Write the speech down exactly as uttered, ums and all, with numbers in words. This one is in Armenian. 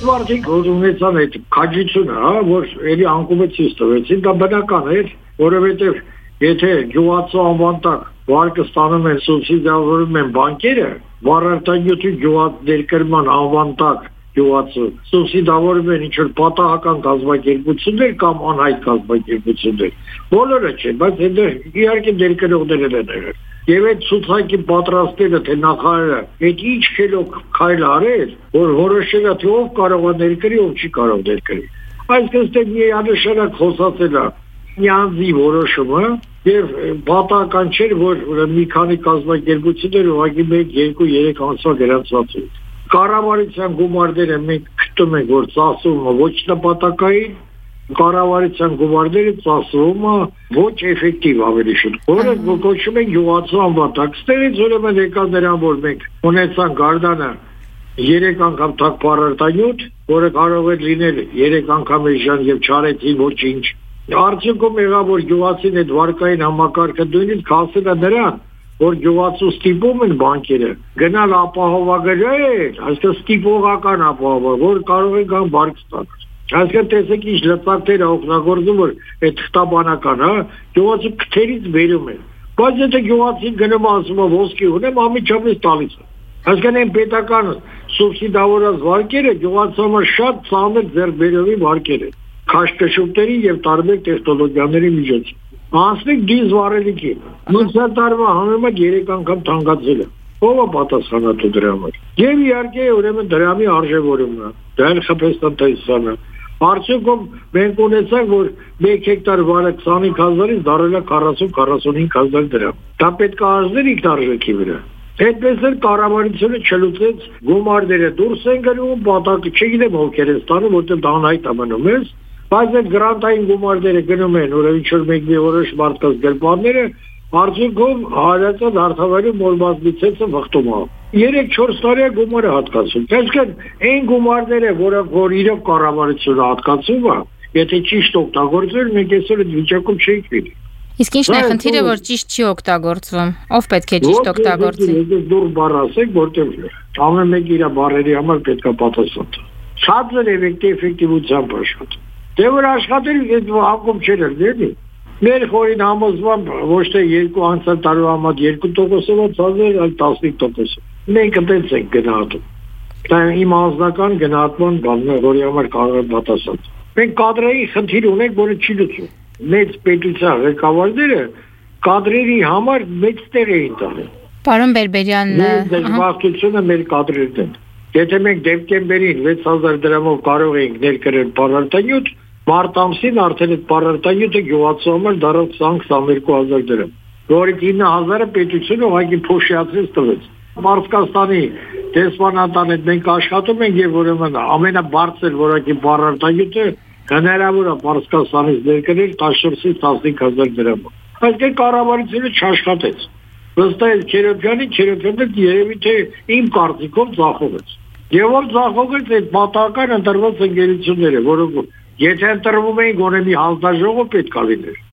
Մարդիկ որ ունեցան այդ քաջությունը, հա, որ էլի անկումը ցույց տվեցին, դա բնական է, որովհետև եթե գյուղացու անվան տակ վարկը ստանում են սուբսիդավորում են բանկերը, վառարտանյութի գյուղաց ներկրման անվան տակ գյուղացու սուբսիդավորում են ինչ-որ պատահական կազմակերպություններ կամ անհայտ կազմակերպություններ, բոլորը չէ, բայց հետո իհարկե ներկրողներ են եղել։ Եվ այդ ցուցակի պատրաստելը թե նախարարը այդ ինչ քելոք քայլ արել, որ որոշել է թե ով կարող է ներկրի, ով չի կարող ներկրի։ Այսինքն միանշանակ խոսացել է նյանձի որոշումը եւ պատահական չէր, որ մի քանի կազմակերպություններ ուղղակի մեկ, երկու, երեք ամսվա գրանցված էին։ Կառավարության գումարները մենք գտնում ենք, որ ծախսումը ոչ նպատակային, կառավարության գումարները ծախսումը ոչ էֆեկտիվ ավելի շուտ, որը կոչվում է գյուղացու անվան տակ։ Ստերից ուրեմն եկավ նրան, որ մենք ունեցանք Գարդանը երեք անգամ թակ պարարտանյութ, որը կարող է լինել երեք անգամ էժան եւ չարեցի ոչինչ։ Արդյունքում եղավ, որ գյուղացին այդ վարկային համակարգը նույնիսկ հասել է նրան, որ գյուղացու ստիպում են բանկերը գնալ ապահովագրել, այսինքն ստիպողական ապահովը, որ կարող են գան վարկ ստանալ։ Այսինքն տեսեք ինչ լծակներ օգտագործում, որ այդ խտաբանական, հա, գյուղացու քթերից բերում են։ Բայց եթե գյուղացին գնում ասում է ոսկի ունեմ, ամիջապես տալիս է։ Այսինքն այն պետական սուբսիդավորած վարկերը գյուղացու համար շատ ծանր ձեռքբերովի վարկեր են, քաշքշուկների եւ տարբեր տեխնոլոգիաների միջոցով։ Անցնենք դիզ վառելիքին։ Մյուսը տարվա համեմատ երեք անգամ թանկացել է։ Ո՞վ է պատասխանատու դրա համար։ Եվ իհարկե ուրեմն դրամի արժևորումն է, դա էլ խփեստանտեսանը։ Արդյունքում մենք ունեցանք, որ մեկ հեկտար վարը քսանհինգ հազարից դառել է քառասուն քառասունհինգ հազար դրամ։ Դա պետք է ազդեր ինքնարժեքի վրա։ Այդպես էլ կառավարությունը չլուծեց գումարները դուրս են գնում, պատակը չգիտեմ ովքեր են ստանում, որտեղ դա անհայտ է մնում է, բայց այդ գրանտային գումարները գնում են, որ ինչ-որ մեկ որոշ մարդկանց գրպանները արդյունքում հարածած արդյունքում մորմազմիցեցը վխտում է։ երեք-չորս տարի է գումարը հատկացում։ Այսինքն այն գումարները, որոնք որ իրոք կառավարությունը հատկացում է, եթե ճիշտ օգտագործել, մենք այսօր այդ վիճակում չէինք լինի։ Իսկ ինչն է խնդիրը, որ ճիշտ չի օգտագործվում։ Ով պետք է ճիշտ օգտագործի։ Ես դուր բառ ասեք, որտեղ ամեն մեկ իր բառերի համար պետք է պատասխան տա։ Շատ էլ էֆեկտիվությամբ աշխատում։ Դե որ աշխատել այդ հակում չէր ելնի։ Մեր խորին համոզմամբ ոչ թե երկու անցյալ տարվա համար երկու տոկոսով ցածր, այլ տասնհինգ տոկոսով։ Մենք այդպես ենք գնահատում։ Դա իմ անձնական գնահատման բանն է, որի համար կարող եմ պատասխանել։ Մենք կադրերի խնդիր ունենք, որը չի լուծում։ Մեծ պետության ղեկավարները կադրերի համար մեծ տեղ էին տալիս։ Պարոն Բերբերյան, դժվարությունը մեր կադրերն են։ Եթե մենք դեկտեմբերին վեց հազար դրամով կարող էինք ներկրել պարարտանյութ, մարտ ամսին արդեն այդ պարարտանյութը գյուղացու համար դառավ քսան-քսաներկու հազար դրամ, որի ինը հազարը պետությունը ուղղակի փոշիացրեց տվեց։ Մարզկաստանի դեսպանատան հետ մենք աշխատում ենք եւ ուրեմն ամենաբարձր որակի պարարտանյութը հնարավոր է Մարզկաստանից ներկրել տասնչորսից տասնհինգ հազար դրամով։ Այսինքն կառավարությունը չաշխատեց։ Վստահ Քերոբյանի Քերոբյանը երևի թե իմ կարծիքով ձախողեց։ Եվ որ ձախողեց այդ պատահական ընտրված ընկերությունները, որոնք եթե ընտրվում էին գոնե մի հանձնաժողով պետք է լիներ։